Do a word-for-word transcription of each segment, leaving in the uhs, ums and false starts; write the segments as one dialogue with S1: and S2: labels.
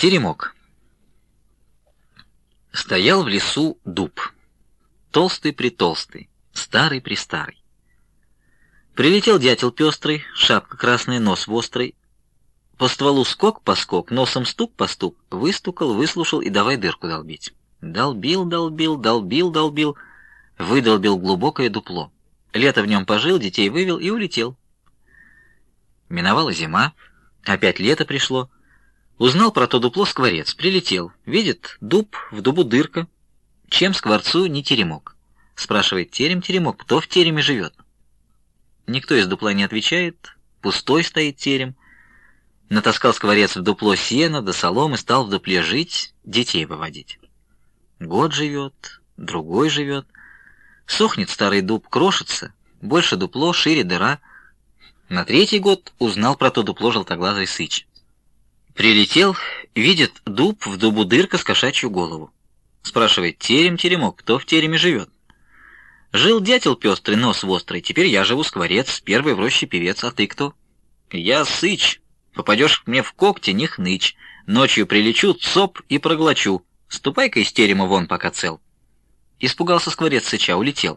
S1: Теремок. Стоял в лесу дуб, толстый-притолстый, старый-престарый. Прилетел дятел пестрый, шапка красная, нос вострый. По стволу скок-поскок, носом стук-постук, выстукал, выслушал и давай дырку долбить. Долбил, долбил, долбил, долбил, выдолбил глубокое дупло. Лето в нем пожил, детей вывел и улетел. Миновала зима, опять лето пришло. Узнал про то дупло скворец, прилетел. Видит, дуб, в дубу дырка. Чем скворцу не теремок? Спрашивает терем-теремок, кто в тереме живет? Никто из дупла не отвечает, пустой стоит терем. Натаскал скворец в дупло сена до соломы, стал в дупле жить, детей выводить. Год живет, другой живет. Сохнет старый дуб, крошится, больше дупло, шире дыра. На третий год узнал про то дупло желтоглазый сыч. Прилетел, видит, дуб, в дубу дырка с кошачью голову. Спрашивает терем-теремок, кто в тереме живет? Жил дятел пестрый, нос вострый, теперь я живу скворец, первый в роще певец, а ты кто? Я сыч, попадешь мне в когти, не хнычь, ночью прилечу, цоп и проглочу, ступай-ка из терема вон, пока цел. Испугался скворец сыча, улетел.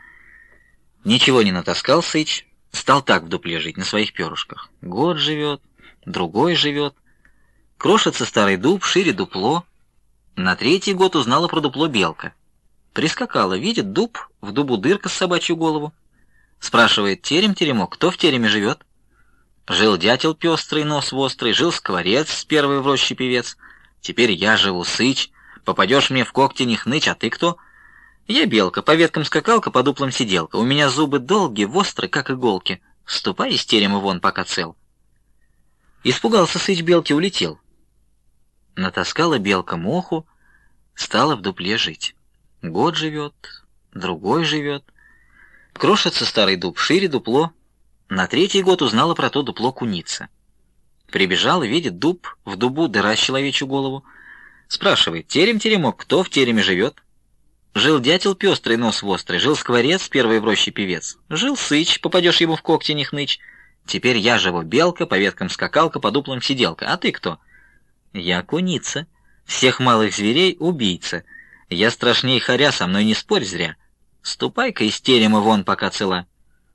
S1: Ничего не натаскал сыч, стал так в дупле жить, на своих перышках. Год живет, другой живет. Крошится старый дуб, шире дупло. На третий год узнала про дупло белка. Прискакала, видит, дуб, в дубу дырка с собачью голову. Спрашивает терем-теремок, кто в тереме живет? Жил дятел пестрый, нос вострый, жил скворец, первый в роще певец. Теперь я живу, сыч, попадешь мне в когти, не хнычь, а ты кто? Я белка, по веткам скакалка, по дуплам сиделка. У меня зубы долгие, вострые, как иголки. Ступай из терема вон, пока цел. Испугался сыч белки, улетел. Натаскала белка моху, стала в дупле жить. Год живет, другой живет. Крошится старый дуб, шире дупло. На третий год узнала про то дупло куница. Прибежала, видит, дуб, в дубу дыра с человечью голову. Спрашивает, терем-теремок, кто в тереме живет? Жил дятел пестрый, нос вострый, жил скворец, первый в роще певец. Жил сыч, попадешь ему в когти, не хнычь. Теперь я живу, белка, по веткам скакалка, по дуплам сиделка. А ты кто? Я куница, всех малых зверей убийца. Я страшней хоря, со мной не спорь зря. Ступай-ка из терема вон, пока цела.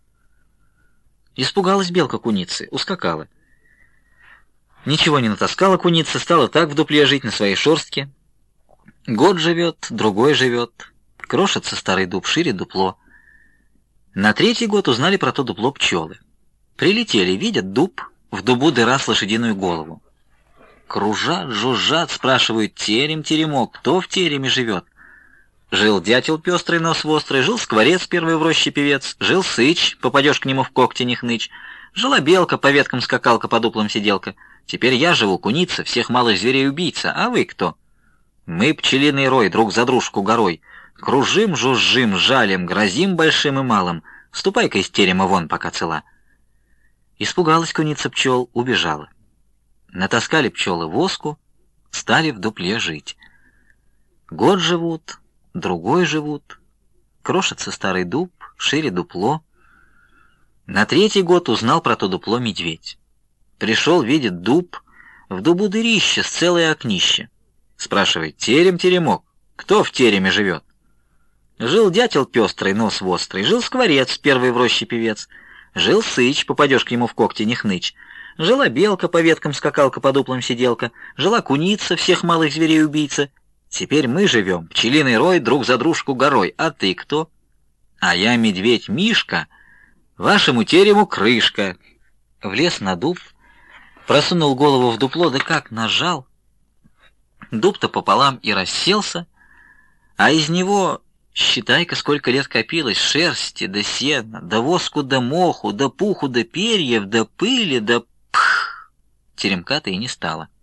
S1: Испугалась белка куницы, ускакала. Ничего не натаскала куница, стала так в дупле жить на своей шорстке. Год живет, другой живет. Крошится старый дуб, шире дупло. На третий год узнали про то дупло пчелы. Прилетели, видят, дуб, в дубу дыра с лошадиную голову. Кружат, жужжат, спрашивают терем-теремок, кто в тереме живет? Жил дятел пестрый, нос вострый, жил скворец, первый в роще певец, жил сыч, попадешь к нему в когти, не хнычь. Жила белка, по веткам скакалка, по дуплам сиделка. Теперь я живу, куница, всех малых зверей убийца, а вы кто? Мы пчелиный рой, друг за дружку горой. Кружим, жужжим, жалим, грозим большим и малым. Ступай-ка из терема вон, пока цела. Испугалась куница пчел, убежала. Натаскали пчелы воску, стали в дупле жить. Год живут, другой живут. Крошится старый дуб, шире дупло. На третий год узнал про то дупло медведь. Пришел, видит, дуб, в дубу дырище с целое окнище. Спрашивает, терем-теремок, кто в тереме живет? Жил дятел пестрый, нос вострый, жил скворец, первый в роще певец. Жил сыч, попадешь к нему в когти, не хнычь. Жила белка, по веткам скакалка, по дуплам сиделка. Жила куница, всех малых зверей убийца. Теперь мы живем, пчелиный рой, друг за дружку горой. А ты кто? А я медведь Мишка, вашему терему крышка. Влез на дуб, просунул голову в дупло, да как нажал. Дуб-то пополам и расселся, а из него, считай-ка, сколько лет копилось, шерсти да сена, да воску да моху, да пуху да перьев, да пыли, да пх. Теремка-то и не стало.